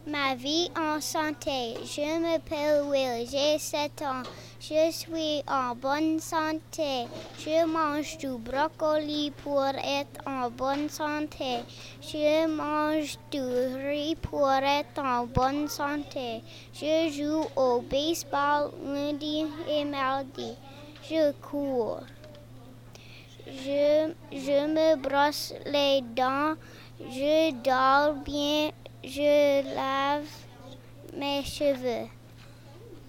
Ma vie en santé. Je m'appelle Will, j'ai 7 ans. Je suis en bonne santé. Je mange du brocoli pour être en bonne santé. Je mange du riz pour être en bonne santé. Je joue au baseball lundi et mardi. Je cours. Je me brosse les dents. Je dors bien. Je lave mes cheveux.